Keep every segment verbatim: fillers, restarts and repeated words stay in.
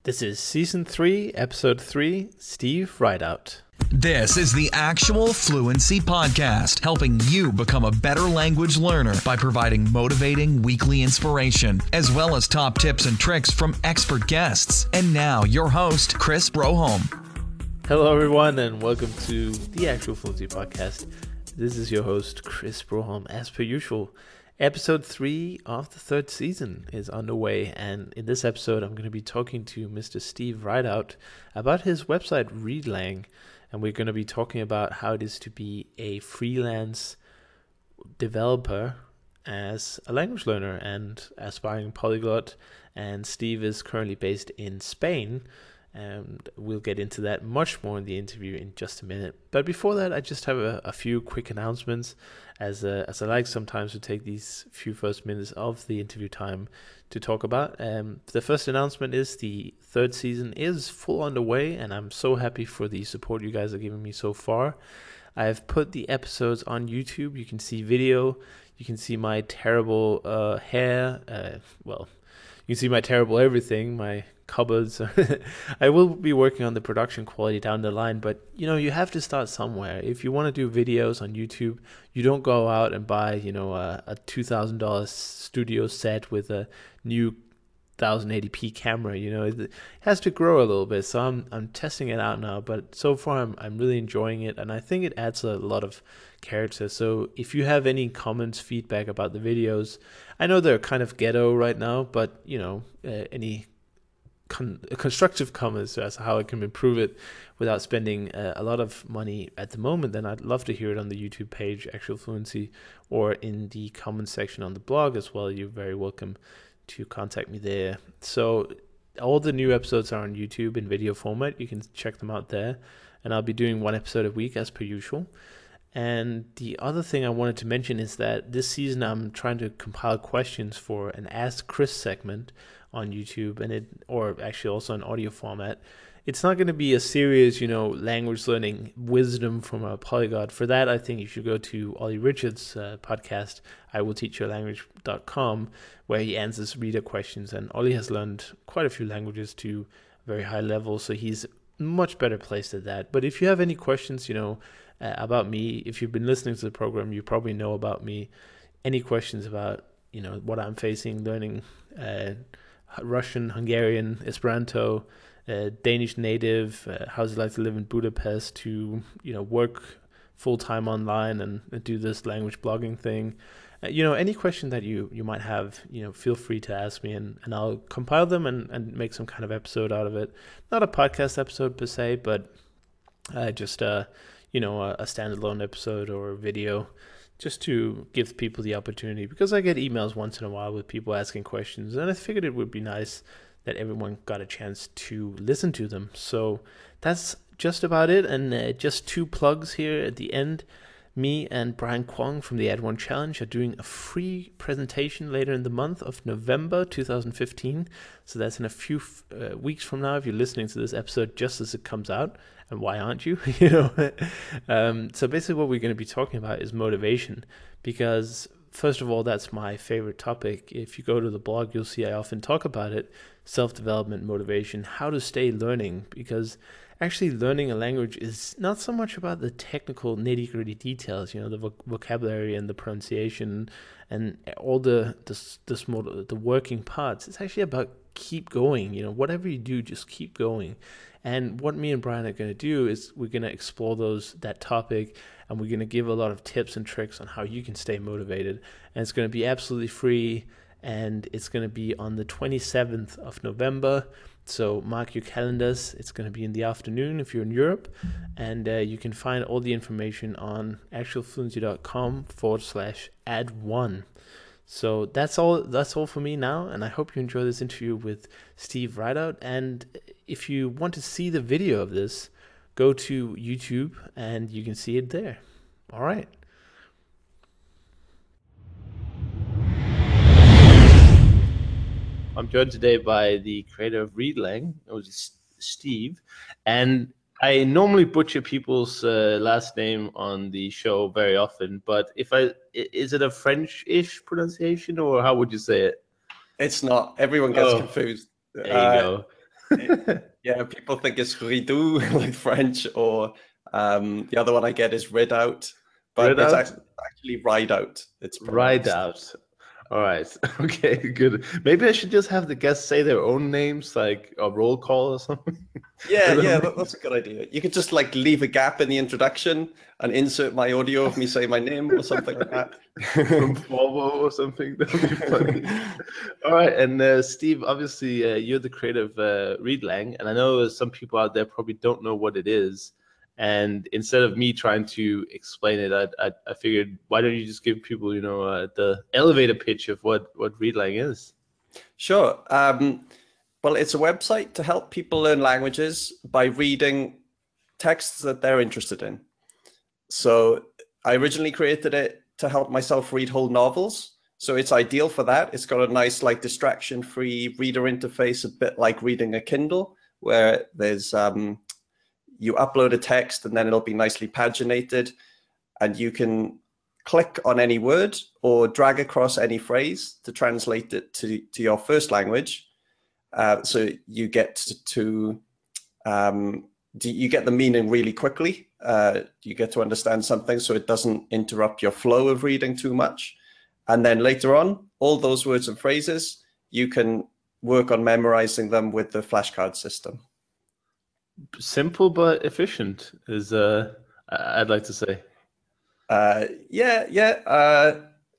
This is Season three, Episode three, Steve Rideout. This is the Actual Fluency Podcast, helping you become a better language learner by providing motivating weekly inspiration, as well as top tips and tricks from expert guests. And now, your host, Chris Broholm. Hello, everyone, and welcome to the Actual Fluency Podcast. This is your host, Chris Broholm. As per usual, Episode three of the third season is underway, and in this episode, I'm going to be talking to Mister Steve Rideout about his website, Readlang. And we're going to be talking about how it is to be a freelance developer as a language learner and aspiring polyglot. And Steve is currently based in Spain, and we'll get into that much more in the interview in just a minute. But before that, I just have a, a few quick announcements, as uh, as I like sometimes to take these few first minutes of the interview time to talk about. Um, the first announcement is the third season is full underway, and I'm so happy for the support you guys are giving me so far. I've put the episodes on YouTube. You can see video. You can see my terrible uh, hair. Uh, well, you can see my terrible everything, my cupboards. I will be working on the production quality down the line, but you know, you have to start somewhere. If you want to do videos on YouTube, you don't go out and buy, you know, a, a two thousand dollars studio set with a new ten eighty p camera. You know, it has to grow a little bit. So I'm I'm testing it out now, but so far I'm I'm really enjoying it, and I think it adds a lot of character. So if you have any comments, feedback about the videos, I know they're kind of ghetto right now, but you know, uh, any Con- constructive comments as to how I can improve it without spending uh, a lot of money at the moment, then I'd love to hear it on the YouTube page, Actual Fluency, or in the comment section on the blog as well. You're very welcome to contact me there. So all the new episodes are on YouTube in video format. You can check them out there, and I'll be doing one episode a week as per usual. And the other thing I wanted to mention is that this season I'm trying to compile questions for an Ask Chris segment on YouTube, and it, or actually also in audio format. It's not going to be a serious, you know, language learning wisdom from a polyglot. For that, I think you should go to Ollie Richards' uh, podcast, I will teach your language dot com, where he answers reader questions. And Ollie has learned quite a few languages to a very high level, so he's much better placed at that. But if you have any questions, you know, uh, about me, if you've been listening to the program, you probably know about me. Any questions about, you know, what I'm facing, learning uh, Russian, Hungarian, Esperanto, uh, Danish native, uh, how's it like to live in Budapest, to, you know, work full-time online and, and do this language blogging thing. Uh, you know, any question that you, you might have, you know, feel free to ask me, and, and I'll compile them and, and make some kind of episode out of it. Not a podcast episode per se, but uh, just, uh, you know, a, a standalone episode or a video, just to give people the opportunity, because I get emails once in a while with people asking questions, and I figured it would be nice that everyone got a chance to listen to them. So that's just about it, and uh, just two plugs here at the end. Me and Brian Kwong from the Ad One Challenge are doing a free presentation later in the month of November two thousand fifteen. So that's in a few uh, weeks from now, if you're listening to this episode just as it comes out. And why aren't you? you know. um, so basically what we're going to be talking about is motivation, because first of all, that's my favorite topic. If you go to the blog, you'll see I often talk about it. Self-development, motivation, how to stay learning, because actually learning a language is not so much about the technical nitty-gritty details, you know, the voc- vocabulary and the pronunciation and all the the, the small the working parts. It's actually about keep going. You know, whatever you do, just keep going. And what me and Brian are going to do is we're going to explore those that topic, and we're going to give a lot of tips and tricks on how you can stay motivated. And it's going to be absolutely free, and it's going to be on the twenty-seventh of November. So mark your calendars. It's going to be in the afternoon if you're in Europe, and uh, you can find all the information on actualfluency.com forward slash add one. So that's all that's all for me now, and I hope you enjoy this interview with Steve Rideout. And if you want to see the video of this, go to YouTube and you can see it there. All right. I'm joined today by the creator of Readlang, it was Steve, and I normally butcher people's uh, last name on the show very often, but if I is it a French-ish pronunciation, or how would you say it? It's not. Everyone gets Oh, confused. There you Uh, go. It- yeah, people think it's rideau, like French, or um, the other one I get is rid out, but Read it's out, actually, actually ride out. It's ride pronounced. out. All right. Okay, good. Maybe I should just have the guests say their own names, like a roll call or something. Yeah, yeah, that, that's a good idea. You could just like leave a gap in the introduction and insert my audio of me saying my name or something like that. From Volvo or something. That would be funny. All right, and uh, Steve, obviously uh, you're the creator of uh, ReadLang, and I know some people out there probably don't know what it is. And instead of me trying to explain it, I, I, I figured, why don't you just give people, you know, uh, the elevator pitch of what what ReadLang is? Sure. Um, well, it's a website to help people learn languages by reading texts that they're interested in. So I originally created it to help myself read whole novels. So it's ideal for that. It's got a nice, like, distraction-free reader interface, a bit like reading a Kindle, where there's um, you upload a text and then it'll be nicely paginated, and you can click on any word or drag across any phrase to translate it to, to your first language. Uh, so you get to um, you get the meaning really quickly. Uh, you get to understand something so it doesn't interrupt your flow of reading too much. And then later on, all those words and phrases, you can work on memorizing them with the flashcard system. Simple but efficient is, uh, I- I'd like to say. Uh, yeah, yeah. Uh,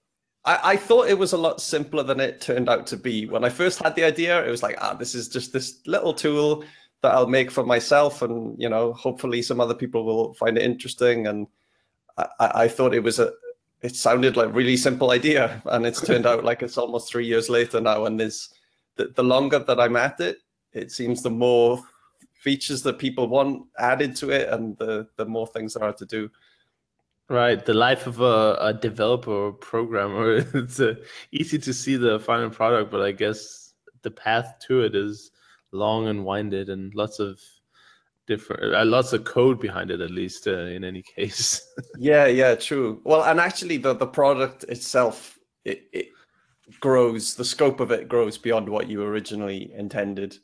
I, I thought it was a lot simpler than it turned out to be. When I first had the idea, it was like, ah, this is just this little tool that I'll make for myself, and you know, hopefully some other people will find it interesting. And I, I thought it was a, it sounded like a really simple idea, and it's turned out like it's almost three years later now. And there's the, the longer that I'm at it, it seems the more features that people want added to it, and the the more things there are to do. Right, the life of a, a developer or programmer. It's uh, easy to see the final product, but I guess the path to it is long and winded, and lots of different, uh, lots of code behind it, at least uh, in any case. Yeah, yeah, true. Well, and actually, the the product itself, it, it grows. The scope of it grows beyond what you originally intended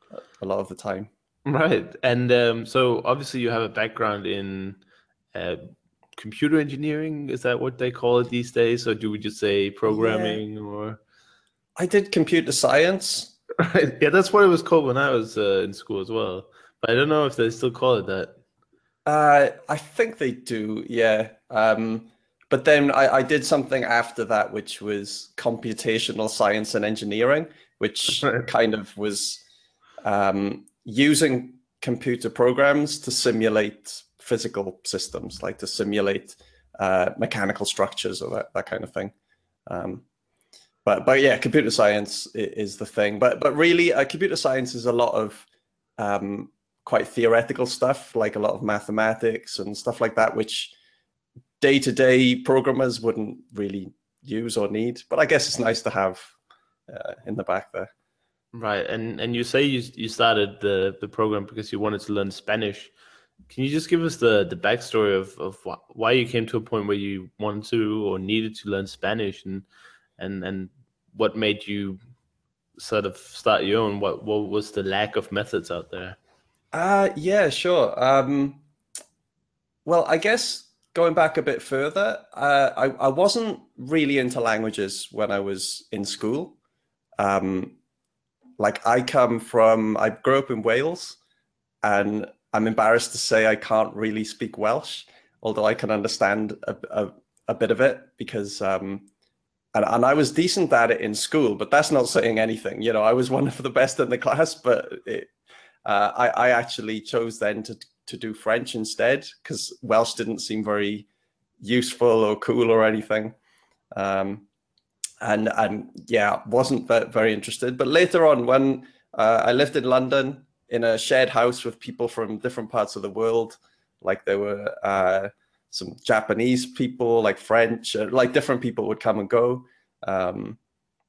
a lot of the time. Right, and um, so obviously you have a background in uh, computer engineering. Is that what they call it these days, or do we just say Yeah, programming? Or I did computer science. right, yeah, that's what it was called when I was uh, in school as well. But I don't know if they still call it that. Uh, I think they do, yeah. Um, but then I, I did something after that, which was computational science and engineering, which Right. kind of was um, using computer programs to simulate physical systems, like to simulate uh, mechanical structures or that, that kind of thing. Um, but but yeah, computer science is the thing. But but really, uh, computer science is a lot of um, quite theoretical stuff, like a lot of mathematics and stuff like that, which day-to-day programmers wouldn't really use or need. But I guess it's nice to have uh, in the back there. Right, and and you say you you started the the program because you wanted to learn Spanish. Can you just give us the the backstory of of wh- why you came to a point where you wanted to or needed to learn Spanish, and and and what made you sort of start your own? What what was the lack of methods out there? Uh, yeah, sure. Um, well, I guess going back a bit further, uh, I, I wasn't really into languages when I was in school. Um, like I come from, I grew up in Wales, and I'm embarrassed to say I can't really speak Welsh, although I can understand a, a, a bit of it because, um, and, and I was decent at it in school, but that's not saying anything. You know, I was one of the best in the class, but it, uh, I, I actually chose then to to do French instead because Welsh didn't seem very useful or cool or anything. Um, and and yeah, wasn't very interested. But later on, when uh, I lived in London in a shared house with people from different parts of the world, like there were uh, some Japanese people, like French, uh, like different people would come and go, um,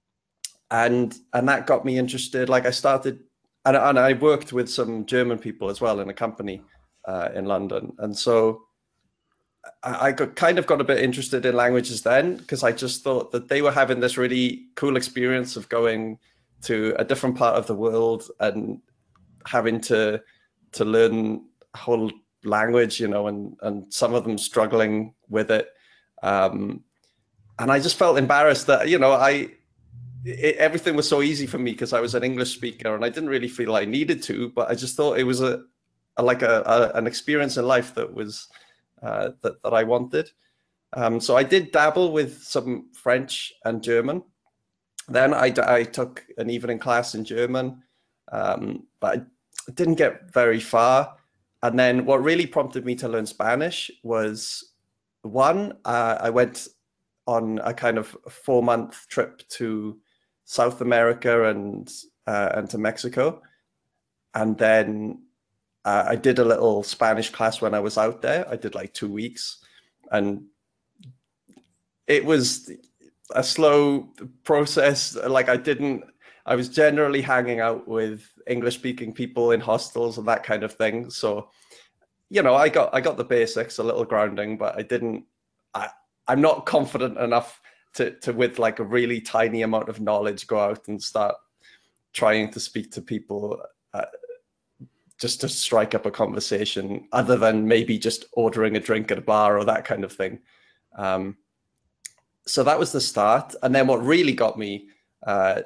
and and that got me interested. Like I started, and, and I worked with some German people as well in a company uh, in London, and so I got kind of got a bit interested in languages then because I just thought that they were having this really cool experience of going to a different part of the world and having to to learn a whole language, you know, and and some of them struggling with it. Um, and I just felt embarrassed that, you know, I it, everything was so easy for me because I was an English speaker, and I didn't really feel I needed to, but I just thought it was a, a like a, a an experience in life that was uh, that that I wanted. Um, so I did dabble with some French and German. Then I, I took an evening class in German, um, but I didn't get very far. And then what really prompted me to learn Spanish was, one, uh, I went on a kind of four month trip to South America and uh, and to Mexico, and then uh, I did a little Spanish class when I was out there. I did like two weeks, and it was a slow process. Like I didn't. I was generally hanging out with English-speaking people in hostels and that kind of thing. So, you know, I got I got the basics, a little grounding, but I didn't. I, I'm not confident enough to to with like a really tiny amount of knowledge go out and start trying to speak to people uh, just to strike up a conversation, other than maybe just ordering a drink at a bar or that kind of thing. Um, so that was the start, and then what really got me uh,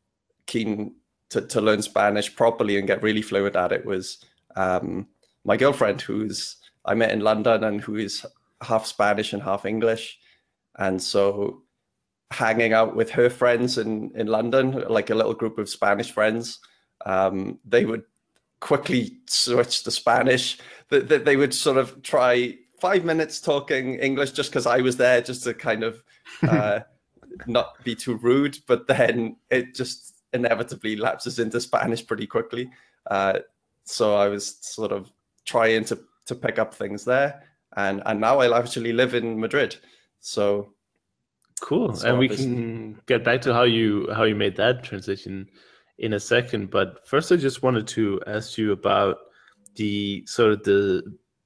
keen to, to learn Spanish properly and get really fluent at it was um, my girlfriend, who's I met in London and who is half Spanish and half English. And so hanging out with her friends in, in London, like a little group of Spanish friends, um, they would quickly switch to Spanish. They, they, they would sort of try five minutes talking English just because I was there, just to kind of uh, not be too rude. But then it just inevitably lapses into Spanish pretty quickly. Uh, so I was sort of trying to, to pick up things there. And, and now I actually live in Madrid. So cool. so and we can get back to how you how you made that transition in a second. But first, I just wanted to ask you about the sort of the,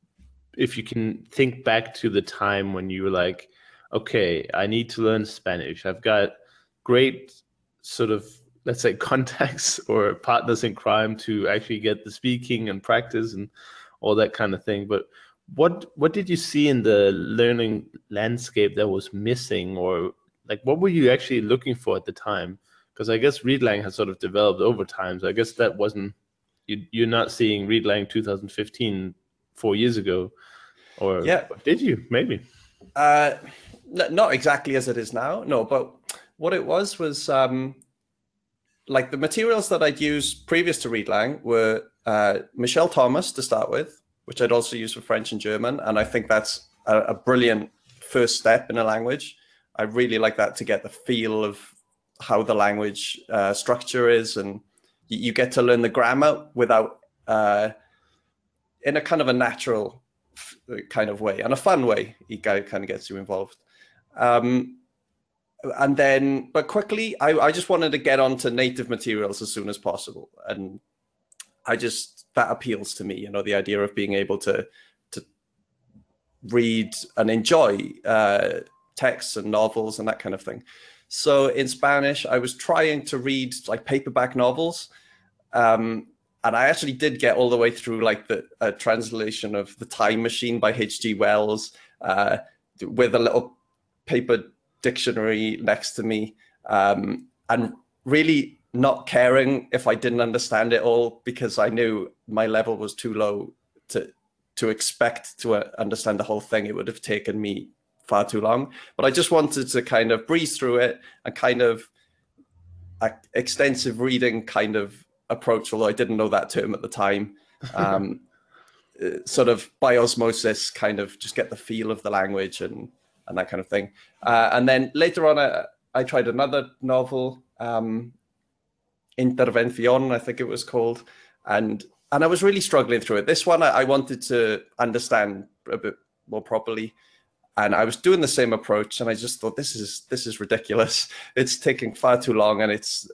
if you can think back to the time when you were like, okay, I need to learn Spanish. I've got great sort of, let's say, contacts or partners in crime to actually get the speaking and practice and all that kind of thing. But what what did you see in the learning landscape that was missing, or like what were you actually looking for at the time? Because I guess Readlang has sort of developed over time. So I guess that wasn't, you, you're not seeing Readlang two thousand fifteen, four years ago, or yeah, did you? Maybe. Uh, n- not exactly as it is now, no. But what it was was um, like the materials that I'd used previous to Readlang were uh, Michel Thomas to start with, which I'd also use for French and German. And I think that's a, a brilliant first step in a language. I really like that, to get the feel of how the language uh, structure is. And you, you get to learn the grammar without, uh, in a kind of a natural f- kind of way, and a fun way. It kind of gets you involved. Um, and then, but quickly, I, I just wanted to get onto native materials as soon as possible. And I just, that appeals to me, you know, the idea of being able to to read and enjoy uh, texts and novels and that kind of thing. So in Spanish, I was trying to read like paperback novels. Um, and I actually did get all the way through like the uh, translation of The Time Machine by H G Wells uh, with a little paper dictionary next to me. Um, and really not caring if I didn't understand it all, because I knew my level was too low to to expect to uh, understand the whole thing. It would have taken me far too long. But I just wanted to kind of breeze through it, and kind of a extensive reading kind of approach, although I didn't know that term at the time. Um, sort of by osmosis, kind of just get the feel of the language and and that kind of thing. Uh, and then later on, I, I tried another novel, um, Intervención, I think it was called, and and I was really struggling through it. This one I, I wanted to understand a bit more properly, and I was doing the same approach, and I just thought, this is this is ridiculous. It's taking far too long, and it's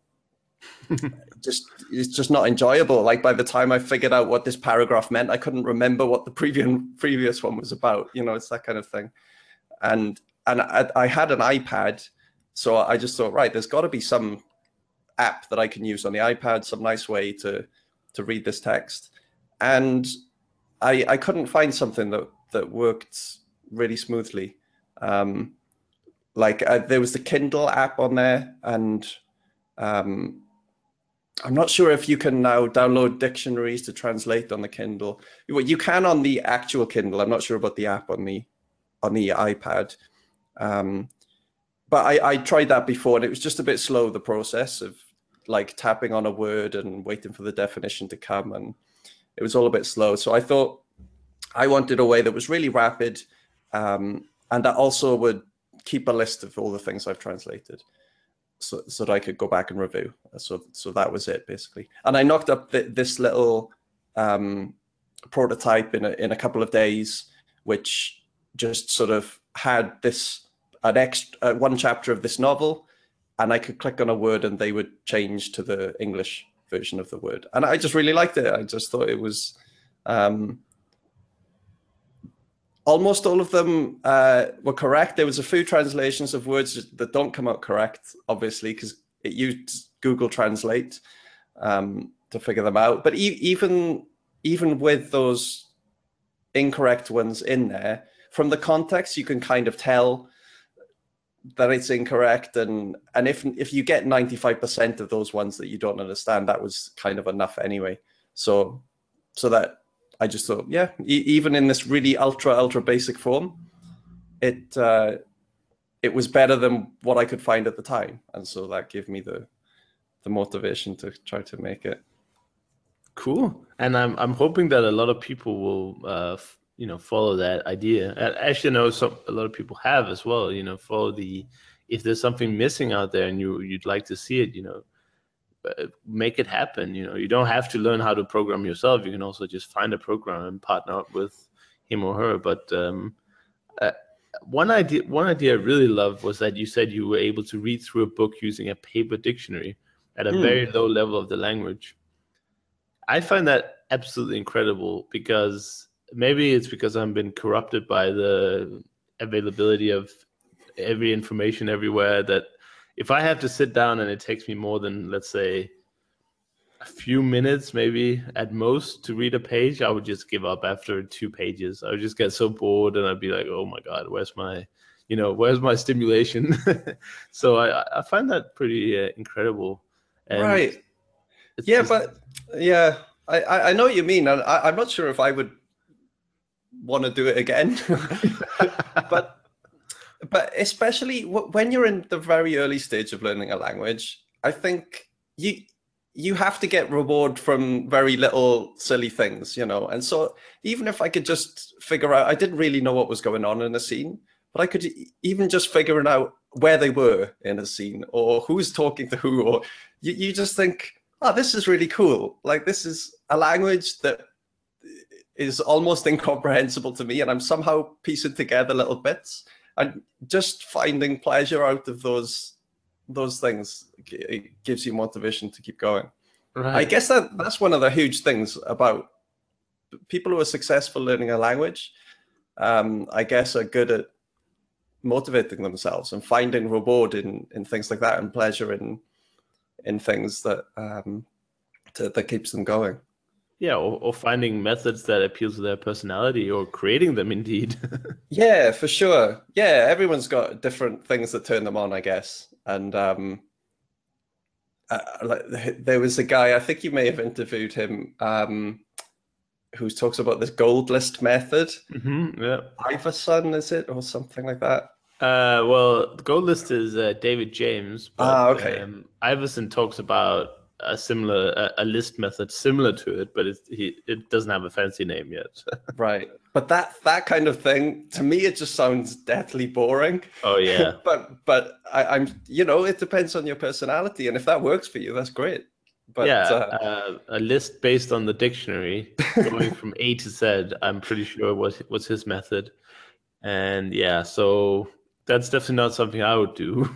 just it's just not enjoyable. Like by the time I figured out what this paragraph meant, I couldn't remember what the previous previous one was about. You know, it's that kind of thing. And and I, I had an iPad, so I just thought, right, there's got to be some app that I can use on the iPad, some nice way to to read this text, and I I couldn't find something that that worked really smoothly. Um, like uh, there was the Kindle app on there, and um, I'm not sure if you can now download dictionaries to translate on the Kindle. Well, you can on the actual Kindle. I'm not sure about the app on the on the iPad. Um, but I, I tried that before, and it was just a bit slow, the process of like tapping on a word and waiting for the definition to come, and it was all a bit slow. So I thought I wanted a way that was really rapid, um, and that also would keep a list of all the things I've translated, so, so that I could go back and review. So so that was it, basically. And I knocked up the, this little um, prototype in a, in a couple of days, which just sort of had this an extra uh, one chapter of this novel, and I could click on a word and they would change to the English version of the word. And I just really liked it. I just thought it was um, almost all of them uh, were correct. There was a few translations of words that don't come out correct, obviously, because it used Google Translate um, to figure them out. But e- even even with those incorrect ones in there, from the context, you can kind of tell that it's incorrect, and and if if you get ninety-five percent of those ones that you don't understand, that was kind of enough anyway. So so that I just thought, yeah, e- even in this really ultra ultra basic form, it uh, it was better than what I could find at the time, and so that gave me the the motivation to try to make it. Cool. And I'm I'm hoping that a lot of people will uh f- you know follow that idea. And actually, I know some a lot of people have as well. You know, follow the if there's something missing out there and you you'd like to see it, you know, uh, make it happen. You know, you don't have to learn how to program yourself. You can also just find a program and partner up with him or her. But um, uh, one idea one idea I really loved was that you said you were able to read through a book using a paper dictionary at a Mm. very low level of the language. I find that absolutely incredible because maybe it's because I've been corrupted by the availability of every information everywhere that if I have to sit down and it takes me more than, let's say, a few minutes, maybe at most, to read a page, I would just give up after two pages. I would just get so bored and I'd be like, oh my God, where's my, you know, where's my stimulation? So I, I find that pretty uh, incredible. And Right. it's, Yeah, it's but yeah, I, I I know what you mean, and I, I'm not sure if I would want to do it again. but but especially w- when you're in the very early stage of learning a language, I think you you have to get reward from very little silly things, you know. And so even if I could just figure out, I didn't really know what was going on in a scene, but I could e- even just figuring out where they were in a scene or who's talking to who, or you, you just think, oh, this is really cool. Like this is a language that is almost incomprehensible to me, and I'm somehow piecing together little bits and just finding pleasure out of those those things. It gives you motivation to keep going. I right. guess that that's one of the huge things about people who are successful learning a language. Um, I guess are good at motivating themselves and finding reward in in things like that and pleasure in in things that um, to, that keeps them going. Yeah, or, or finding methods that appeal to their personality or creating them indeed. Yeah, for sure. Yeah, everyone's got different things that turn them on, I guess. And um, uh, like, there was a guy, I think you may have interviewed him, um, who talks about this gold list method. Hmm, yeah. Iverson, is it, or something like that? Uh, well, the goal list is uh, David James, but Ah, okay. um, Iverson talks about a similar a, a list method similar to it, but it he it doesn't have a fancy name yet. Right. But that that kind of thing, to me, it just sounds deathly boring. Oh yeah, but but I, I'm, you know, it depends on your personality, and if that works for you, that's great. But yeah. uh, Uh, a list based on the dictionary, going from A to Z. I'm pretty sure was was his method, and yeah, so that's definitely not something I would do.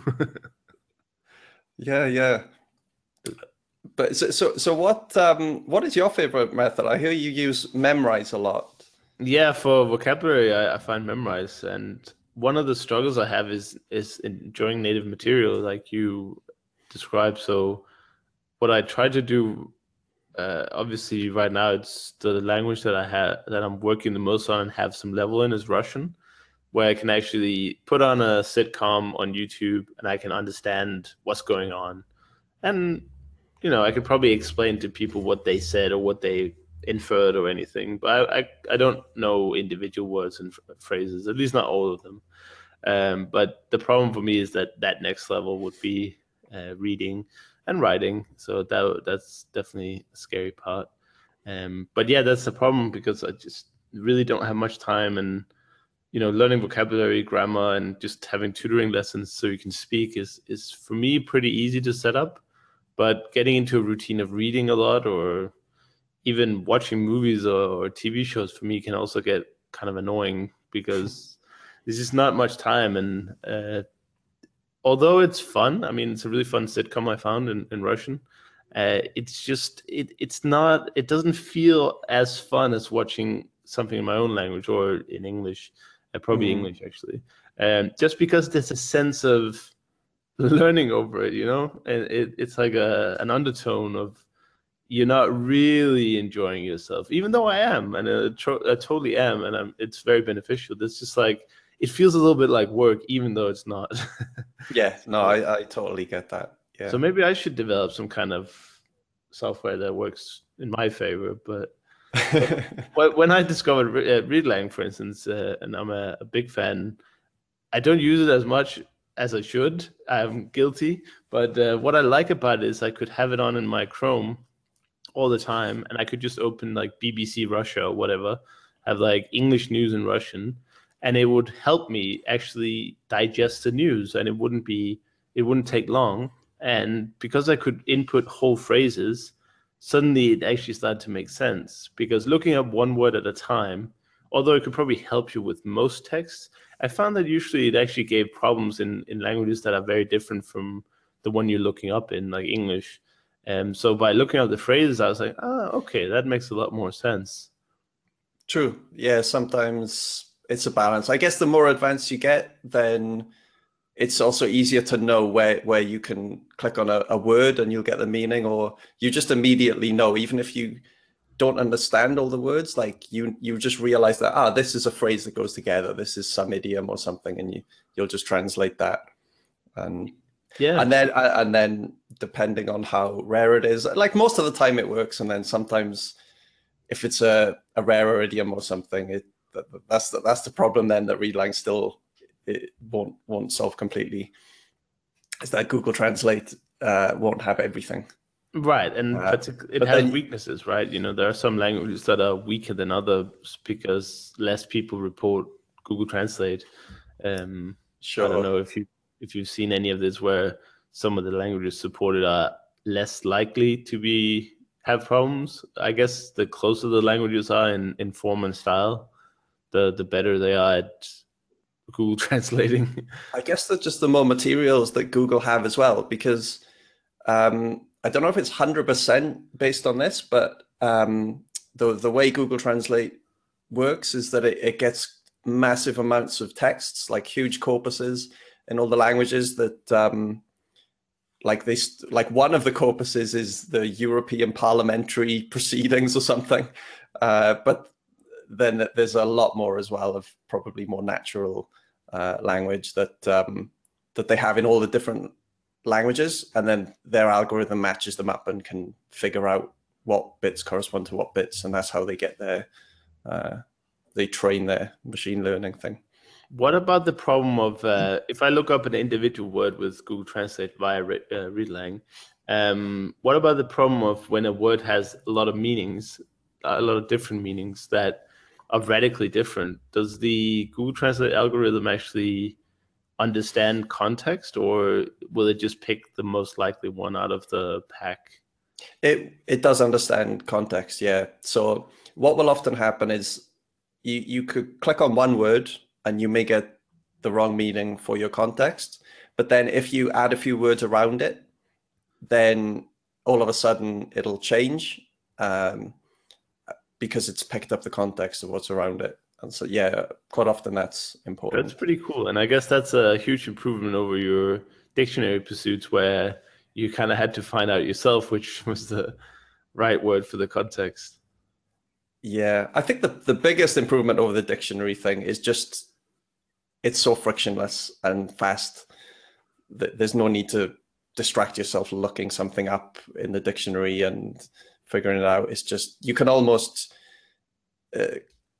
yeah, yeah. But so, so, so what, um, what is your favorite method? I hear you use memrise a lot. Yeah, for vocabulary, I, I find memorize, and one of the struggles I have is is enjoying native material, like you described. So, what I try to do uh, obviously right now it's the language that I have that I'm working the most on and have some level in is Russian, where I can actually put on a sitcom on YouTube and I can understand what's going on. And, you know, I could probably explain to people what they said or what they inferred or anything, but I, I, I don't know individual words and phrases, at least not all of them. Um, but the problem for me is that that next level would be uh, reading and writing. So that that's definitely a scary part. Um, but yeah, that's the problem because I just really don't have much time, and you know, learning vocabulary, grammar, and just having tutoring lessons so you can speak is is for me pretty easy to set up. But getting into a routine of reading a lot or even watching movies or, or T V shows for me can also get kind of annoying because there's just not much time. And uh, although it's fun, I mean, it's a really fun sitcom I found in, in Russian. Uh, it's just it it's not it doesn't feel as fun as watching something in my own language or in English, uh, probably Mm. English actually. Um, just because there's a sense of learning over it, you know, and it, it's like a an undertone of you're not really enjoying yourself, even though I am, and I, tro- I totally am, and I'm, it's very beneficial. It's just like it feels a little bit like work, even though it's not. Yeah, no, so, I, I totally get that. so Yeah. maybe I should develop some kind of software that works in my favor. But, but when I discovered Re- uh, Readlang, for instance, uh, and I'm a, a big fan, I don't use it as much as I should. I'm guilty, but uh, what I like about it is I could have it on in my Chrome all the time, and I could just open like B B C Russia or whatever, have like English news in Russian, and it would help me actually digest the news, and it wouldn't be it wouldn't take long. And because I could input whole phrases, suddenly it actually started to make sense. Because looking up one word at a time, although it could probably help you with most texts, I found that usually it actually gave problems in in languages that are very different from the one you're looking up in, like English. Um, so by looking at the phrases, I was like, ah, okay, that makes a lot more sense. True. Yeah, sometimes it's a balance. I guess the more advanced you get, then it's also easier to know where where you can click on a, a word and you'll get the meaning, or you just immediately know, even if you don't understand all the words, like you you just realize that, ah, this is a phrase that goes together. This is some idiom or something, and you you'll just translate that. And Yeah, and then and then depending on how rare it is, like most of the time it works, and then sometimes if it's a, a rarer idiom or something, it that, that's the, that's the problem then that Readlang still it won't won't solve completely, is that Google Translate uh, won't have everything. right. And Uh, partic- it but has then, weaknesses, right? You know, there are some languages that are weaker than others because less people report Google Translate. Um, I don't sure, know if you if you've seen any of this where some of the languages supported are less likely to be have problems. I guess the closer the languages are in, in form and style, the the better they are at Google translating. I guess that just the more materials that Google have as well, because um, I don't know if it's one hundred percent based on this, but um, the the way Google Translate works is that it, it gets massive amounts of texts, like huge corpuses in all the languages that um, like this, like one of the corpuses is the European parliamentary proceedings or something. Uh, but then there's a lot more as well of probably more natural uh, language that um, that they have in all the different languages, and then their algorithm matches them up and can figure out what bits correspond to what bits, and that's how they get their uh, they train their machine learning thing. What about the problem of uh, if I look up an individual word with Google Translate via Re- uh, Readlang? Um, what about the problem of when a word has a lot of meanings, a lot of different meanings that are radically different? Does the Google Translate algorithm actually understand context, or will it just pick the most likely one out of the pack? It it does understand context, yeah. So what will often happen is you you could click on one word and you may get the wrong meaning for your context, but then if you add a few words around it, then all of a sudden it'll change um, because it's picked up the context of what's around it. And so yeah, quite often that's That's important. pretty cool. And I guess that's a huge improvement over your dictionary pursuits where you kind of had to find out yourself which was the right word for the context. Yeah, I think the, the biggest improvement over the dictionary thing is just it's so frictionless and fast that there's no need to distract yourself looking something up in the dictionary and figuring it out. It's just you can almost uh,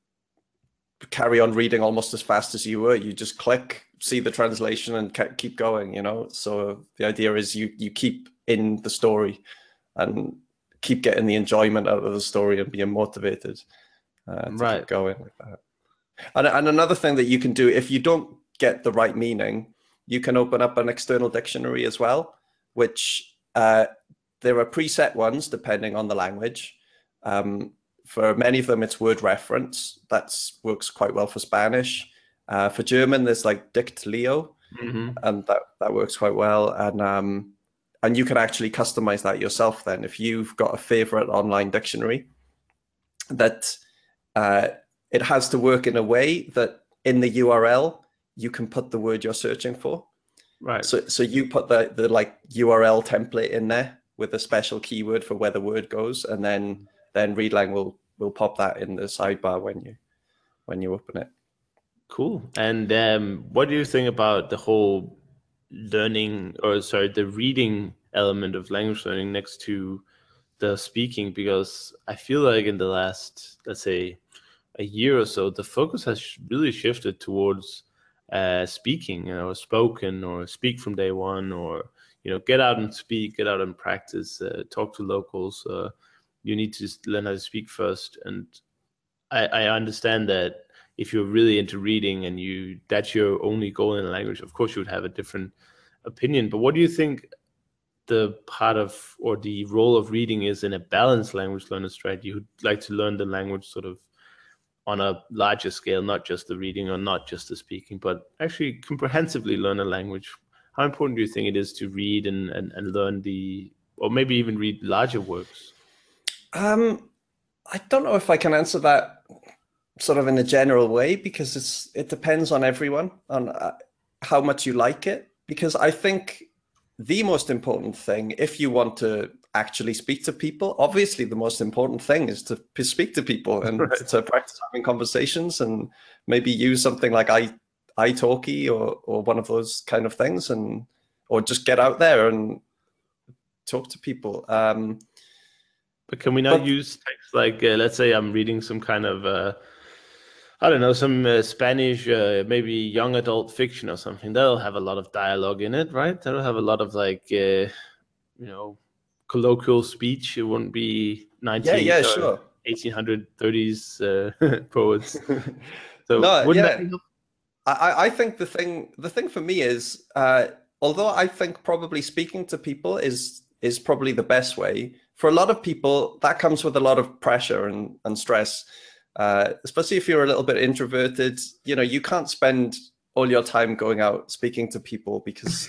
carry on reading almost as fast as you were. You just click, see the translation, and keep going. You know, so the idea is you you keep in the story and keep getting the enjoyment out of the story and being motivated uh, to Right. keep going like that. And, and another thing that you can do, if you don't get the right meaning, you can open up an external dictionary as well, which uh, there are preset ones depending on the language. Um, for many of them, it's word reference. That works quite well for Spanish. Uh, for German, there's like Dict-Leo, Mm-hmm. and that, that works quite well. And um, and you can actually customize that yourself then. If you've got a favorite online dictionary, that uh, it has to work in a way that in the U R L, you can put the word you're searching for. Right. So so you put the, the like U R L template in there with a special keyword for where the word goes, and then then Readlang will will pop that in the sidebar when you when you open it. Cool. And um, what do you think about the whole learning, or sorry, the reading element of language learning next to the speaking? Because I feel like in the last, let's say, a year or so, the focus has really shifted towards uh, speaking, you know, spoken or speak from day one, or, you know, get out and speak, get out and practice, uh, talk to locals. Uh, you need to learn how to speak first. And I, I understand that if you're really into reading and you that's your only goal in a language, of course you would have a different opinion. But what do you think the part of or the role of reading is in a balanced language learner strategy who'd like to learn the language sort of on a larger scale, not just the reading or not just the speaking, but actually comprehensively learn a language? How important do you think it is to read and, and, and learn the, or maybe even read larger works? Um, I don't know if I can answer that sort of in a general way, because it's it depends on everyone on uh, how much you like it. Because I think the most important thing, if you want to actually speak to people, obviously the most important thing is to speak to people and right. to practice having conversations, and maybe use something like i italki or or one of those kind of things, and or just get out there and talk to people. Um, but can we not but, use text like, uh, let's say I'm reading some kind of uh, I don't know, some uh, Spanish, uh, maybe young adult fiction or something. That'll have a lot of dialogue in it, right? That'll have a lot of like, uh, you know, colloquial speech. It wouldn't be yeah nineteen yeah or sure eighteen thirties uh, poets. So no wouldn't yeah that be helpful? I, I think the thing the thing for me is, uh, although I think probably speaking to people is is probably the best way, for a lot of people that comes with a lot of pressure and, and stress, uh, especially if you're a little bit introverted. You know, you can't spend all your time going out speaking to people, because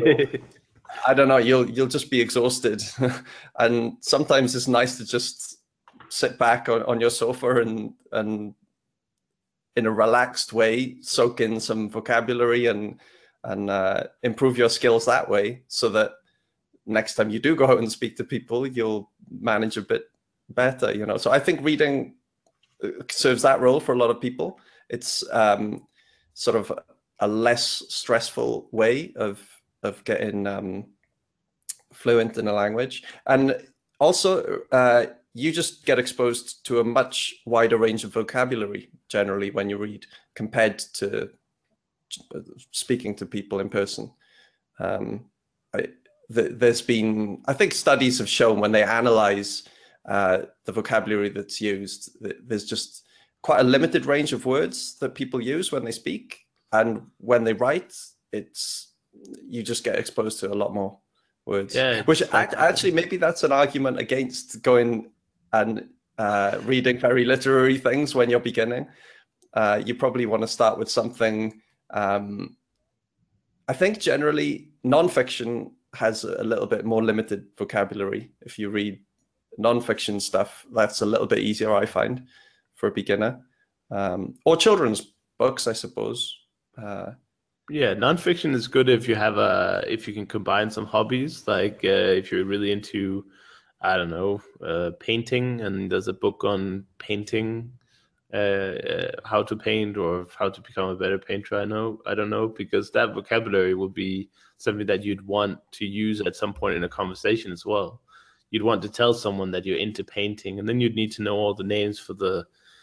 I don't know, you'll you'll just be exhausted. And sometimes it's nice to just sit back on, on your sofa and and in a relaxed way, soak in some vocabulary and and uh, improve your skills that way, so that next time you do go out and speak to people, you'll manage a bit better. You know, so I think reading serves that role for a lot of people. It's um, sort of a less stressful way of of getting um, fluent in a language, and also uh, you just get exposed to a much wider range of vocabulary generally when you read, compared to speaking to people in person. Um, I, th- there's been, I think studies have shown when they analyze uh, the vocabulary that's used, th- there's just quite a limited range of words that people use when they speak, and when they write, it's you just get exposed to a lot more words. Yeah, Which like, actually, maybe that's an argument against going and uh, reading very literary things when you're beginning. Uh, you probably want to start with something. Um, I think generally nonfiction has a little bit more limited vocabulary. If you read nonfiction stuff, that's a little bit easier, I find, for a beginner. Um, or children's books, I suppose. Uh, yeah, nonfiction is good if you have a if you can combine some hobbies, like uh, if you're really into I don't know, uh, painting, and there's a book on painting, uh, uh, how to paint or how to become a better painter. I know, I don't know, because that vocabulary will be something that you'd want to use at some point in a conversation as well. You'd want to tell someone that you're into painting, and then you'd need to know all the names for the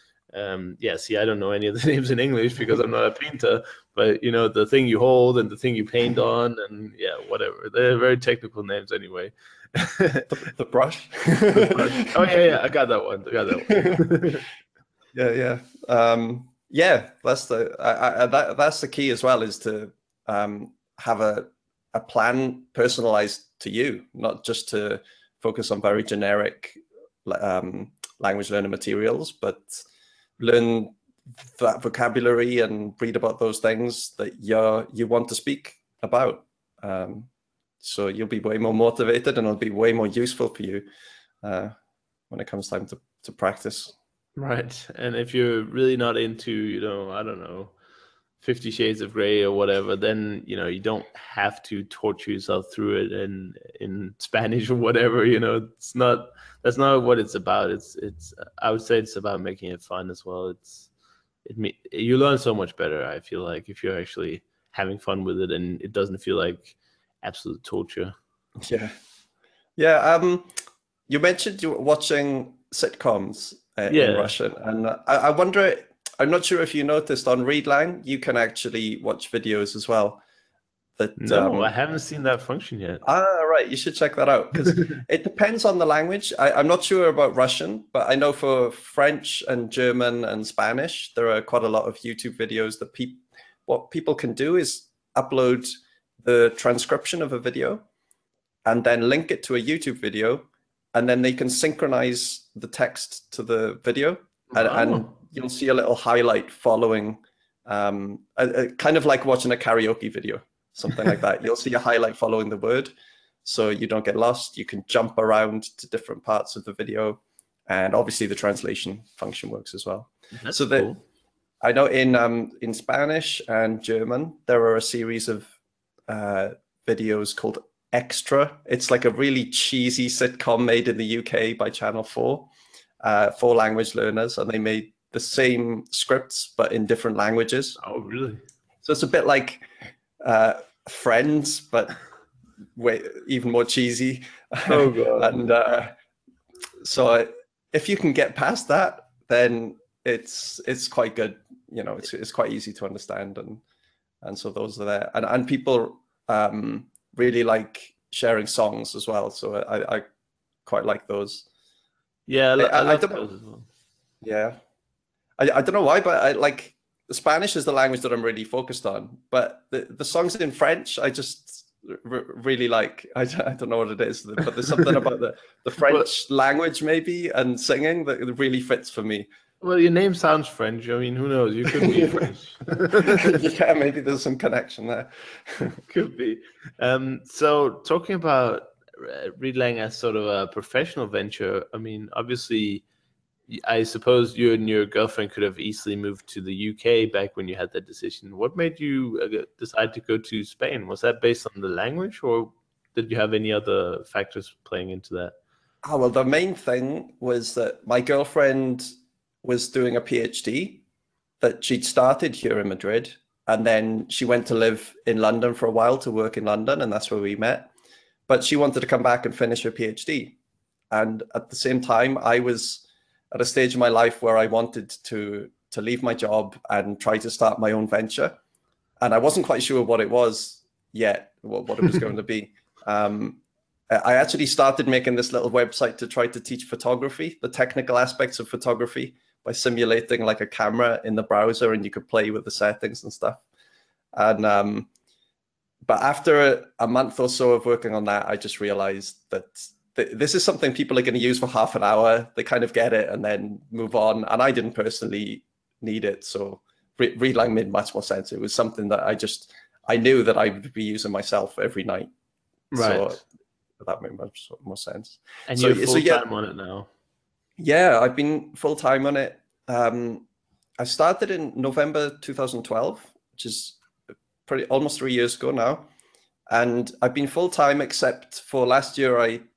um yeah, see, I don't know any of the names in English because I'm not a painter, but you know, the thing you hold and the thing you paint on, and yeah, whatever, they're very technical names anyway. The, the brush. The brush. Oh yeah, yeah, I got that one. I got that one. Yeah, yeah, um, yeah. That's the I, I, that, that's the key as well, is to um, have a a plan personalized to you, not just to focus on very generic um, language learner materials, but learn that vocabulary and read about those things that you you want to speak about. Um, so you'll be way more motivated, and it'll be way more useful for you uh, when it comes time to to practice. Right. And if you're really not into, you know, I don't know, Fifty Shades of Grey or whatever, then, you know, you don't have to torture yourself through it in in Spanish or whatever, you know. It's not that's not what it's about. It's it's I would say it's about making it fun as well. It's it me you learn so much better, I feel like, if you're actually having fun with it and it doesn't feel like absolute torture. Yeah, yeah. Um, you mentioned you were watching sitcoms uh, in Yeah. Russian, and I, I wonder. I'm not sure if you noticed on Readline, you can actually watch videos as well. That No, I um, haven't seen that function yet. ah, right. You should check that out, because it depends on the language. I, I'm not sure about Russian, but I know for French and German and Spanish, there are quite a lot of YouTube videos that people, what people can do is upload the transcription of a video and then link it to a YouTube video, and then they can synchronize the text to the video, and, and Oh. you'll see a little highlight following, um, a, a, kind of like watching a karaoke video, something like that. You'll see a highlight following the word, so you don't get lost. You can jump around to different parts of the video, and obviously the translation function works as well. That's So that cool. I know in um, in Spanish and German, there are a series of uh, videos called Extra. It's like a really cheesy sitcom made in the U K by Channel four uh, for language learners, and they made the same scripts but in different languages. Oh, really? So it's a bit like uh, Friends, but way even more cheesy. Oh god. And uh, so if you can get past that, then it's it's quite good. You know, it's it's quite easy to understand, and and so those are there, and and people um, really like sharing songs as well. So I, I quite like those. Yeah, I, I, lo- I I, I love don't know. those as well. Yeah, I, I don't know why, but I like Spanish is the language that I'm really focused on. But the, the songs in French, I just r- really like. I, I don't know what it is, but there's something about the, the Well, French language maybe and singing that really fits for me. well, your name sounds French. I mean, who knows? You could be French. Yeah, maybe there's some connection there. Could be. Um, so talking about uh, Readlang as sort of a professional venture, I mean, obviously, y- I suppose you and your girlfriend could have easily moved to the U K back when you had that decision. What made you uh, decide to go to Spain? Was that based on the language, or did you have any other factors playing into that? Oh, well, the main thing was that my girlfriend was doing a PhD that she'd started here in Madrid. And then she went to live in London for a while to work in London, and that's where we met. But she wanted to come back and finish her PhD. And at the same time, I was at a stage in my life where I wanted to, to leave my job and try to start my own venture. And I wasn't quite sure what it was yet, what, what it was going to be. Um, I actually started making this little website to try to teach photography, the technical aspects of photography, by simulating like a camera in the browser, and you could play with the settings and stuff. And um, but after a month or so of working on that, I just realized that th- this is something people are going to use for half an hour. They kind of get it and then move on. And I didn't personally need it, so Re- Readline made much more sense. It was something that I just I knew that I would be using myself every night. So Right. that made much more sense. And So you're so full yeah, time on it now. yeah, I've been full time on it. Um, I started in November two thousand twelve, which is pretty almost three years ago now, and I've been full time except for last year. I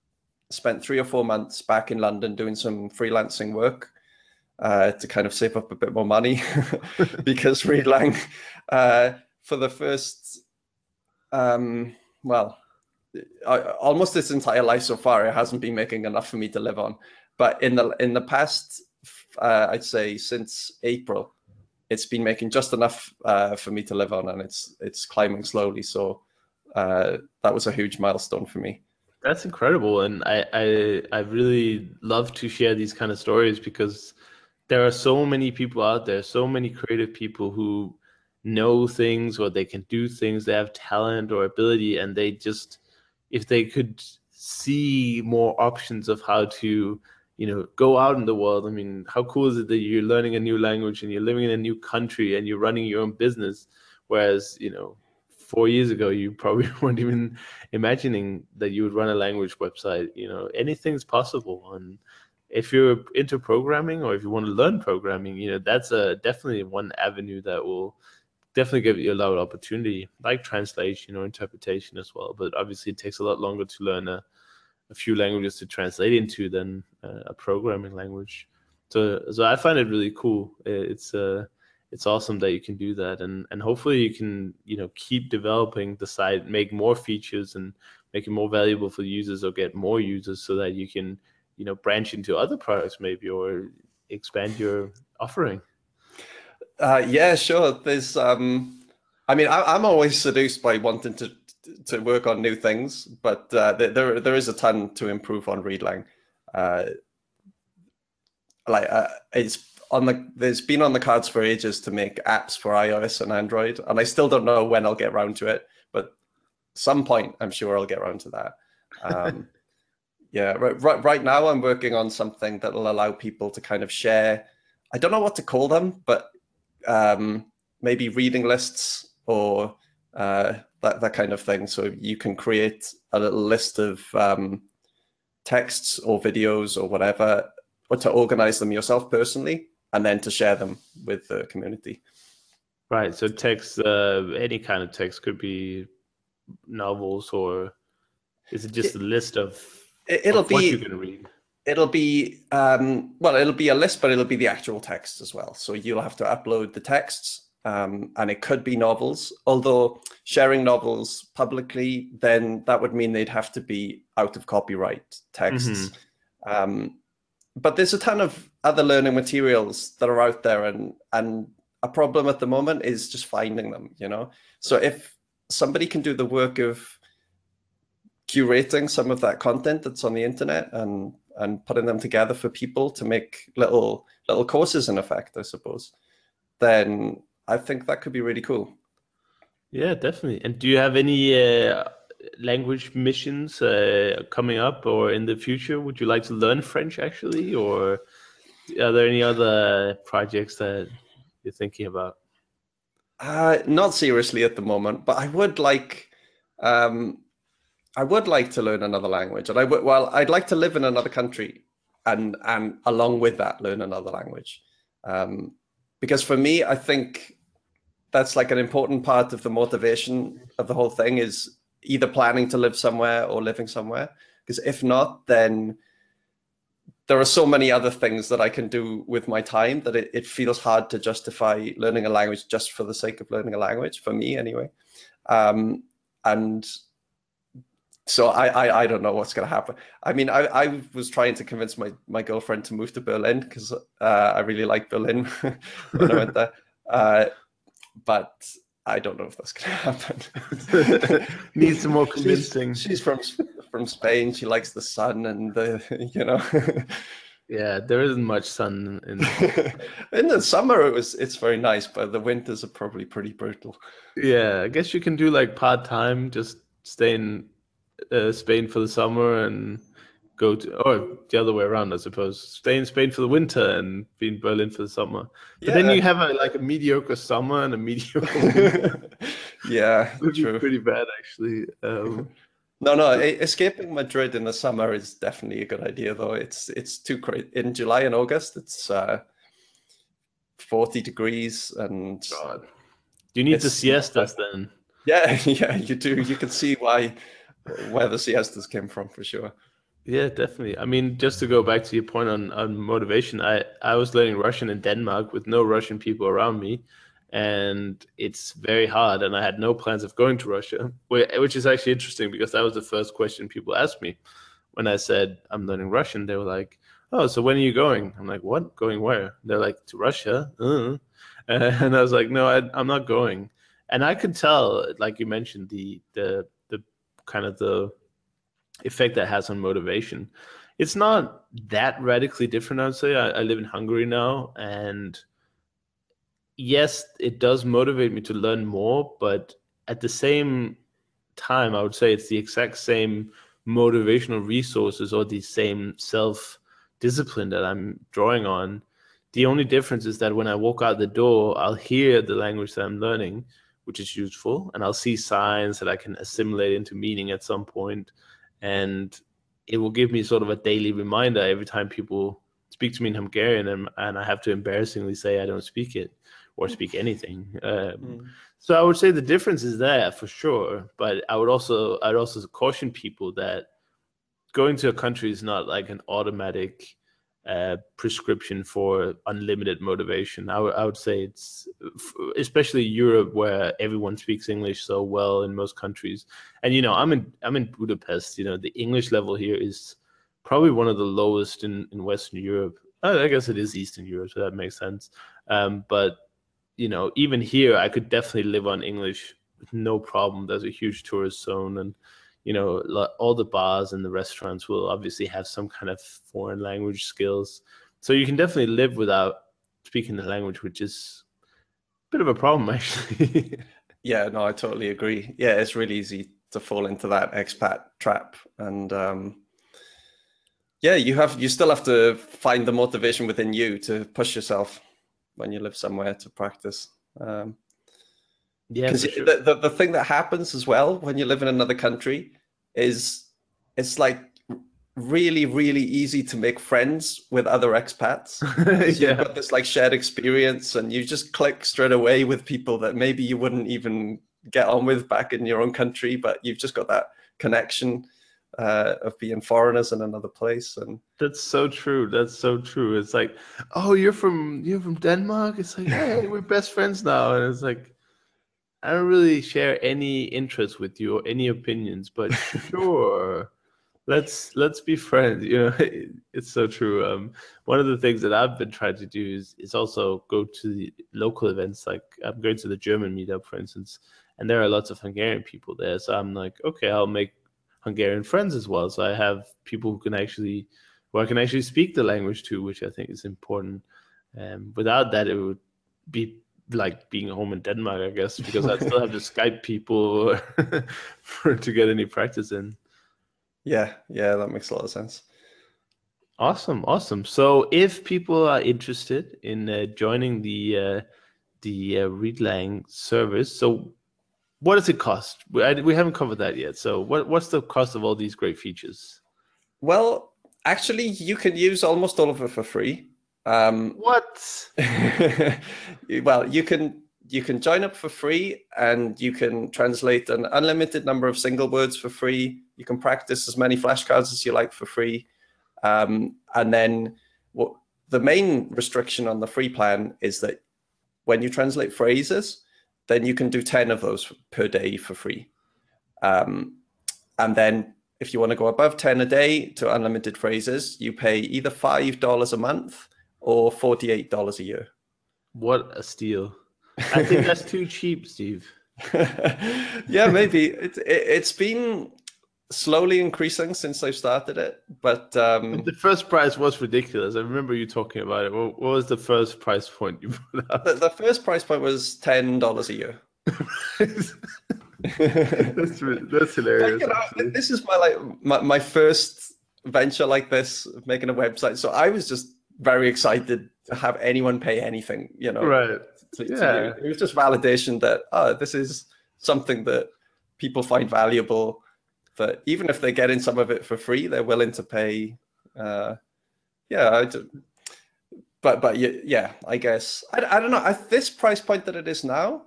spent three or four months back in London doing some freelancing work uh, to kind of save up a bit more money because Readlang, uh, for the first, um, well, I, almost this entire life so far, it hasn't been making enough for me to live on. But in the in the past, uh, I'd say since April, it's been making just enough uh, for me to live on, and it's it's climbing slowly. So uh, that was a huge milestone for me. That's incredible, and I, I I really love to share these kind of stories because there are so many people out there, so many creative people who know things or they can do things, they have talent or ability, and they just, if they could see more options of how to, you know, go out in the world. I mean, how cool is it that you're learning a new language and you're living in a new country and you're running your own business, whereas, you know, four years ago you probably weren't even imagining that you would run a language website. You know, anything's possible. And if you're into programming or if you want to learn programming, you know, that's a definitely one avenue that will definitely give you a lot of opportunity, like translation or interpretation as well. But obviously it takes a lot longer to learn a, a few languages to translate into than uh, a programming language. So, so I find it really cool. It's uh, it's awesome that you can do that, and and hopefully you can, you know, keep developing the site, make more features, and make it more valuable for users, or get more users, so that you can, you know, branch into other products maybe, or expand your offering. Uh, yeah, sure. There's, um, I mean, I, I'm always seduced by wanting to to work on new things, but uh, there there is a ton to improve on Readlang. Uh, like uh, it's on the there's been on the cards for ages to make apps for iOS and Android, and I still don't know when I'll get around to it, but some point I'm sure I'll get around to that. Um, yeah, right, right right now I'm working on something that will allow people to kind of share. I don't know what to call them, but um, maybe reading lists or uh, that that kind of thing. So you can create a little list of um, texts or videos or whatever, or to organize them yourself personally, and then to share them with the community. Right. So text, uh, any kind of text, could be novels, or is it just It, a list of, it'll of what be you're going to read? It'll be, um, well, it'll be a list, but it'll be the actual text as well. So you'll have to upload the texts, um, and it could be novels. Although sharing novels publicly, then that would mean they'd have to be out of copyright texts. Mm-hmm. Um, but there's a ton of other learning materials that are out there, and and a problem at the moment is just finding them, you know? So if somebody can do the work of curating some of that content that's on the internet and and putting them together for people to make little little courses, in effect, I suppose, then I think that could be really cool. Yeah, definitely. And do you have any uh, language missions uh, coming up or in the future? Would you like to learn French actually, or are there any other projects that you're thinking about? Uh, not seriously at the moment, but I would like um, I would like to learn another language, and I would, well, I'd like to live in another country, and and along with that, learn another language, um, because for me, I think that's like an important part of the motivation of the whole thing, is either planning to live somewhere or living somewhere. Because if not, then there are so many other things that I can do with my time that it, it feels hard to justify learning a language just for the sake of learning a language, for me anyway. Um, and So I, I I don't know what's going to happen. I mean, I, I was trying to convince my, my girlfriend to move to Berlin because uh, I really like Berlin when I went there. Uh, but I don't know if that's going to happen. Needs some more convincing. She's, she's from from Spain. She likes the sun and the, you know. Yeah, there isn't much sun in in the summer. It was it's very nice, but the winters are probably pretty brutal. Yeah, I guess you can do like part time, just stay in Uh, Spain for the summer and go to, or the other way around, I suppose. Stay in Spain for the winter and be in Berlin for the summer. But yeah. Then you have a, like a mediocre summer and a mediocre winter. Yeah, it would true. be pretty bad, actually. Um, no, no, escaping Madrid in the summer is definitely a good idea, though. It's it's too crazy. In July and August, it's uh, forty degrees and. God. You need the siestas then. Yeah, yeah, you do. You can see why. Where the siestas came from, for sure. Yeah, definitely. I mean, just to go back to your point on, on motivation, I, I was learning Russian in Denmark with no Russian people around me, and it's very hard. And I had no plans of going to Russia, whi- which is actually interesting because that was the first question people asked me when I said I'm learning Russian. They were like, "Oh, so when are you going?" I'm like, "What? Going where?" They're like, "To Russia." Uh. And I was like, "No, I, I'm not going." And I could tell, like you mentioned, the the the kind of the effect that has on motivation. It's not that radically different, I would say. I, I live in Hungary now, and yes, it does motivate me to learn more, but at the same time, I would say it's the exact same motivational resources or the same self discipline that I'm drawing on. The only difference is that when I walk out the door, I'll hear the language that I'm learning, which is useful, and I'll see signs that I can assimilate into meaning at some point, and it will give me sort of a daily reminder every time people speak to me in Hungarian, and, and I have to embarrassingly say I don't speak it or speak anything. Um, Mm. so I would say the difference is there for sure, but I would also I'd also caution people that going to a country is not like an automatic uh, prescription for unlimited motivation. I would I would say it's especially Europe where everyone speaks English so well in most countries, and you know I'm in I'm in Budapest. You know the English level here is probably one of the lowest in in Western Europe. Uh, I guess it is Eastern Europe, so that makes sense. Um, but you know, even here, I could definitely live on English with no problem. There's a huge tourist zone, and you know, lo- all the bars and the restaurants will obviously have some kind of foreign language skills. So you can definitely live without speaking the language, which is a bit of a problem, actually. Yeah, no, I totally agree. Yeah, it's really easy to fall into that expat trap, and um, yeah, you have you still have to find the motivation within you to push yourself when you live somewhere to practice. Um, Yeah, because for sure. the, the the thing that happens as well when you live in another country is it's like really really easy to make friends with other expats because you've Yeah, got this like shared experience and you just click straight away with people that maybe you wouldn't even get on with back in your own country, but you've just got that connection uh, of being foreigners in another place. And that's so true. That's so true. It's like, oh, you're from you're from Denmark. It's like, hey, we're best friends now, and it's like, I don't really share any interest with you or any opinions, but sure, let's let's be friends. You know, it's so true. Um, one of the things that I've been trying to do is is also go to the local events. Like I'm going to the German meetup, for instance, and there are lots of Hungarian people there. So I'm like, okay, I'll make Hungarian friends as well. So I have people who can actually, who I can actually speak the language to, which I think is important. Um, without that, it would be like being home in Denmark, I guess, because I'd still have to Skype people for to get any practice in. yeah, yeah, that makes a lot of sense. Awesome, awesome. So if people are interested in uh, joining the uh, the uh, Readlang service, so what does it cost? We, I, we haven't covered that yet. So what what's the cost of all these great features? Well, actually, you can use almost all of it for free. Um, What? well, you can you can join up for free, and you can translate an unlimited number of single words for free. You can practice as many flashcards as you like for free, um, and then what? The main restriction on the free plan is that when you translate phrases, then you can do ten of those per day for free. Um, and then if you want to go above ten a day to unlimited phrases, you pay either five dollars a month or forty-eight dollars a year. What a steal! I think that's too cheap, Steve. Yeah, maybe. It, it, it's been slowly increasing since I started it, but The um, first price was ridiculous. I remember you talking about it. What, what was the first price point you put the, out? the first price point was ten dollars a year. That's re- that's But hilarious, you know, actually. this is my like my, my first venture like this, making a website. So I was just very excited to have anyone pay anything, you know, Right. to, to use. Yeah. It was just validation that oh, this is something that people find valuable. That even if they're getting some of it for free, they're willing to pay. Uh, yeah, I d- but but yeah, yeah, I guess I, I don't know. At this price point that it is now,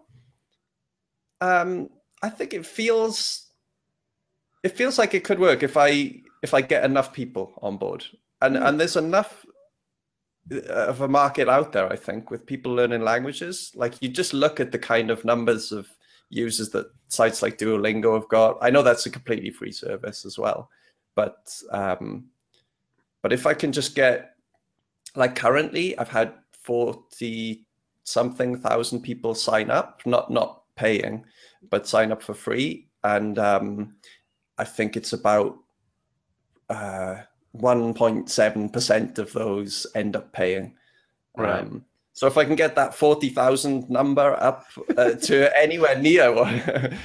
um, I think it feels it feels like it could work if I if I get enough people on board, and Hmm. and there's enough of a market out there, I think, with people learning languages. Like you just look at the kind of numbers of users that sites like Duolingo have got. I know that's a completely free service as well, but um, but if I can just get, like currently, I've had forty something thousand people sign up, not not paying, but sign up for free, and um, I think it's about uh, one point seven percent of those end up paying. Right. Um, so if I can get that forty thousand number up uh, to anywhere near what,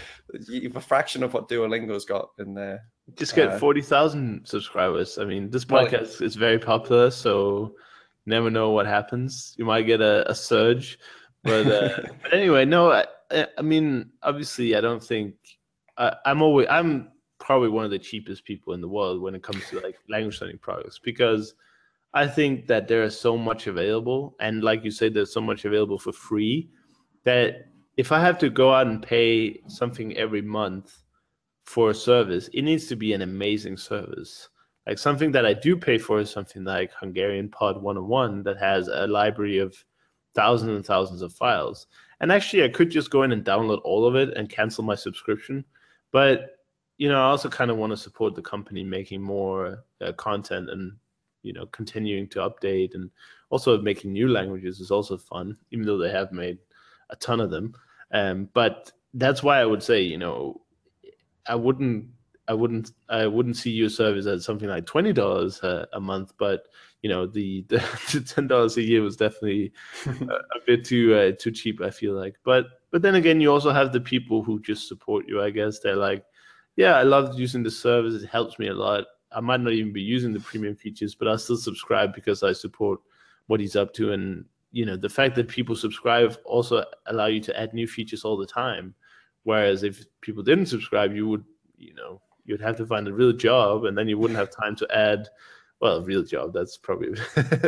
a fraction of what Duolingo's got in there. Just get Uh, forty thousand subscribers. I mean, this well, podcast is very popular, so you never know what happens. You might get a, a surge. But, uh, but anyway, no, I, I mean, obviously, I don't think I, I'm always, I'm probably one of the cheapest people in the world when it comes to like language learning products because I think that there is so much available. And like you said, there's so much available for free that if I have to go out and pay something every month for a service, it needs to be an amazing service. Like something that I do pay for is something like Hungarian Pod one oh one that has a library of thousands and thousands of files. And actually, I could just go in and download all of it and cancel my subscription. But, you know, I also kind of want to support the company making more uh, content and, you know, continuing to update, and also making new languages is also fun, even though they have made a ton of them. Um, but that's why I would say, you know, I wouldn't, I wouldn't, I wouldn't see your service as something like twenty dollars a, a month. But you know, the the, the ten dollars a year was definitely a, a bit too uh, too cheap, I feel like. But but then again, you also have the people who just support you. I guess they're like, yeah, I love using the service. It helps me a lot. I might not even be using the premium features, but I'll still subscribe because I support what he's up to. And you know, the fact that people subscribe also allow you to add new features all the time. Whereas if people didn't subscribe, you would, you know, you'd have to find a real job, and then you wouldn't have time to add, well, a real job. That's probably,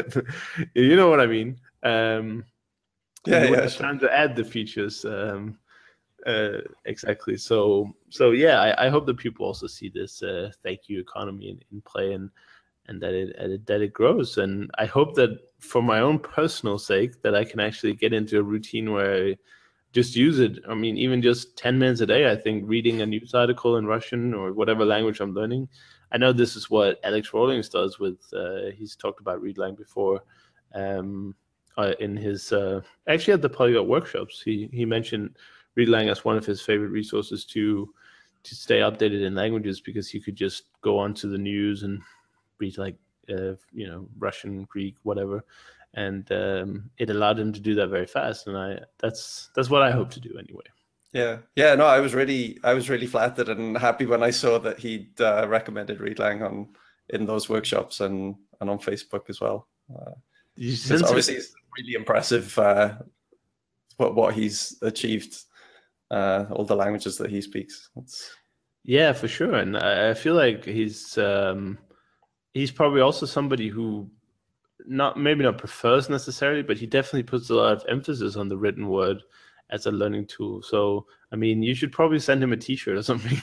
you know what I mean. Um, yeah, you wouldn't yeah, have sure. time to add the features. Um, uh, exactly. So, so yeah, I, I hope that people also see this uh, thank you economy in, in play, and and that it, and it that it grows. And I hope that for my own personal sake, that I can actually get into a routine where I just use it. I mean, even just ten minutes a day, I think reading a news article in Russian or whatever language I'm learning. I know this is what Alex Rawlings does with, uh, he's talked about ReadLang before um, uh, in his, uh, actually at the Polyglot workshops, he, he mentioned ReadLang as one of his favorite resources to to stay updated in languages, because he could just go onto the news and read like, uh, you know, Russian, Greek, whatever. And um, it allowed him to do that very fast, and I that's that's what I hope to do anyway. Yeah, yeah. No, I was really, I was really flattered and happy when I saw that he'd uh, recommended ReadLang on in those workshops and and on Facebook as well. Because uh, obviously it's really impressive uh, what what he's achieved, uh, all the languages that he speaks. It's... Yeah, for sure, and I, I feel like he's um, he's probably also somebody who not maybe not prefers necessarily, but he definitely puts a lot of emphasis on the written word as a learning tool. So, I mean, you should probably send him a T-shirt or something.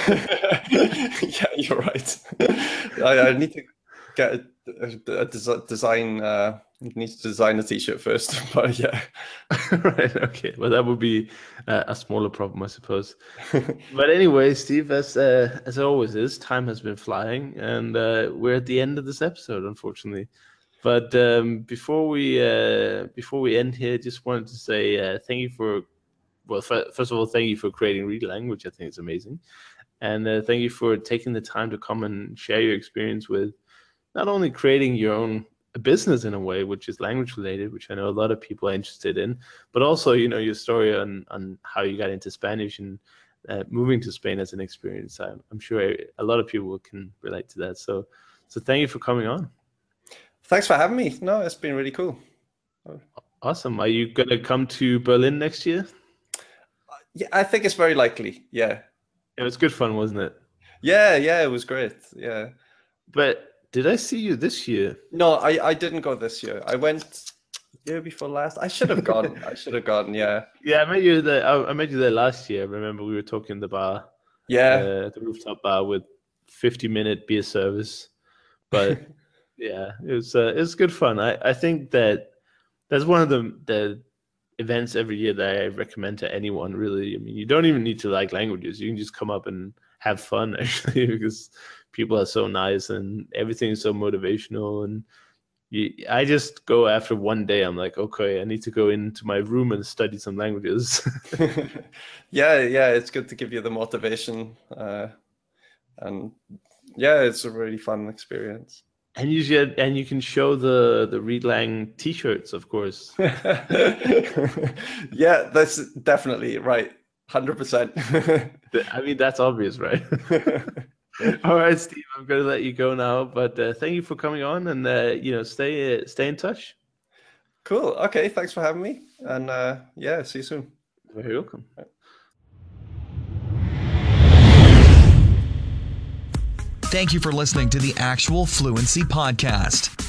Yeah, you're right. I, I need to get a, a, a des- design. Uh, need to design a T-shirt first, but yeah. Right. Okay. Well, that would be uh, a smaller problem, I suppose. But anyway, Steve, as uh, as it always is, time has been flying, and uh, we're at the end of this episode, unfortunately. But um, before we uh, before we end here, just wanted to say uh, thank you for, well, f- first of all, thank you for creating ReadLang, which I think is amazing, and uh, thank you for taking the time to come and share your experience with not only creating your own business in a way, which is language related, which I know a lot of people are interested in, but also, you know, your story on on how you got into Spanish and uh, moving to Spain as an experience. I'm, I'm sure a lot of people can relate to that. So, so thank you for coming on. Thanks for having me. No, it's been really cool. Awesome. Are you going to come to Berlin next year? Yeah, I think it's very likely. Yeah. It was good fun, wasn't it? Yeah, yeah, it was great. Yeah. But did I see you this year? No, I, I didn't go this year. I went year before last. I should have gone. I should have gone. Yeah. Yeah, I met you there. I, I met you there last year. I remember we were talking in the bar, Yeah. uh, the rooftop bar with fifty minute beer service, but yeah, it was uh, it was good fun. I, I think that that's one of the the events every year that I recommend to anyone. Really, I mean, you don't even need to like languages. You can just come up and have fun actually, because people are so nice and everything is so motivational. And you, I just go after one day. I'm like, okay, I need to go into my room and study some languages. yeah, yeah, it's good to give you the motivation, uh, and yeah, it's a really fun experience. And you should, and you can show the the Reed Lang T-shirts, of course. Yeah, that's definitely right. one hundred percent. I mean, that's obvious, right? All right, Steve, I'm going to let you go now, but uh, thank you for coming on, and uh, you know, stay uh, stay in touch. Cool. Okay, thanks for having me, and uh, yeah, see you soon. You're very welcome. Thank you for listening to the Actual Fluency Podcast.